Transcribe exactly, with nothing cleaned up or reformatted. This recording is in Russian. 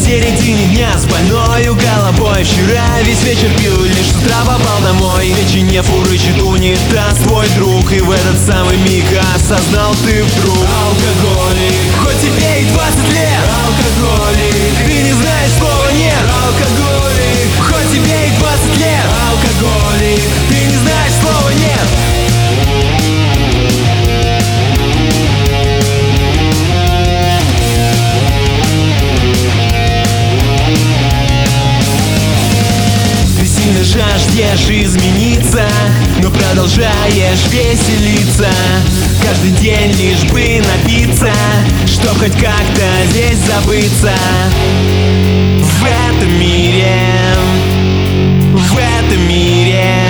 середине дня с больною головой. Вчера весь вечер пил, лишь с утра попал домой. Печенье фурычит унитаз твой друг, и в этот самый миг осознал ты вдруг: алкоголик, хоть тебе и двадцать лет. Алкоголик, ты не знаешь слова нет. Алкоголик, хоть тебе и двадцать лет. Алкоголик, ты не знаешь слова нет. Жаждешь измениться, но продолжаешь веселиться. Каждый день лишь бы напиться, чтоб хоть как-то здесь забыться. В этом мире, в этом мире